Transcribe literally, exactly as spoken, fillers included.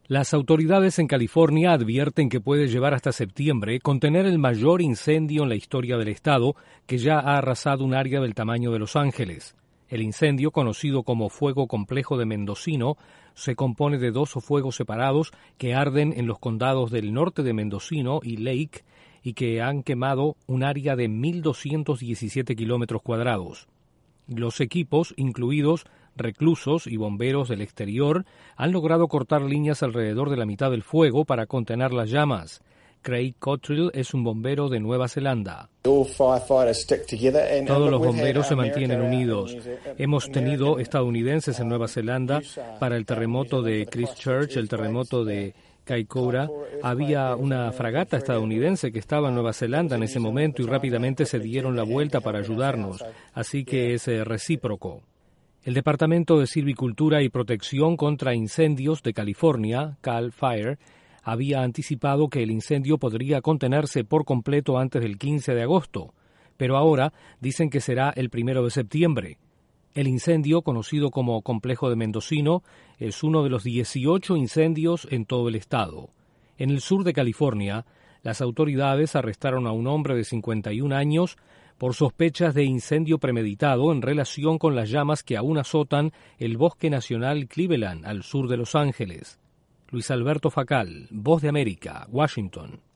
Las autoridades en California advierten que puede llevar hasta septiembre contener el mayor incendio en la historia del estado, que ya ha arrasado un área del tamaño de Los Ángeles. El incendio, conocido como Fuego Complejo de Mendocino, se compone de dos fuegos separados que arden en los condados del norte de Mendocino y Lake y que han quemado un área de mil doscientos diecisiete kilómetros cuadrados. Los equipos, incluidos reclusos y bomberos del exterior, han logrado cortar líneas alrededor de la mitad del fuego para contener las llamas. Craig Cottrell es un bombero de Nueva Zelanda. Todos los bomberos se mantienen unidos. Hemos tenido estadounidenses en Nueva Zelanda para el terremoto de Christchurch, el terremoto de Kaikoura. Había una fragata estadounidense que estaba en Nueva Zelanda en ese momento y rápidamente se dieron la vuelta para ayudarnos, así que es recíproco. El Departamento de Silvicultura y Protección contra Incendios de California, Cal Fire, había anticipado que el incendio podría contenerse por completo antes del quince de agosto, pero ahora dicen que será el primero de septiembre. El incendio, conocido como Complejo de Mendocino, es uno de los dieciocho incendios en todo el estado. En el sur de California, las autoridades arrestaron a un hombre de cincuenta y un años por sospechas de incendio premeditado en relación con las llamas que aún azotan el Bosque Nacional Cleveland, al sur de Los Ángeles. Luis Alberto Facal, Voz de América, Washington.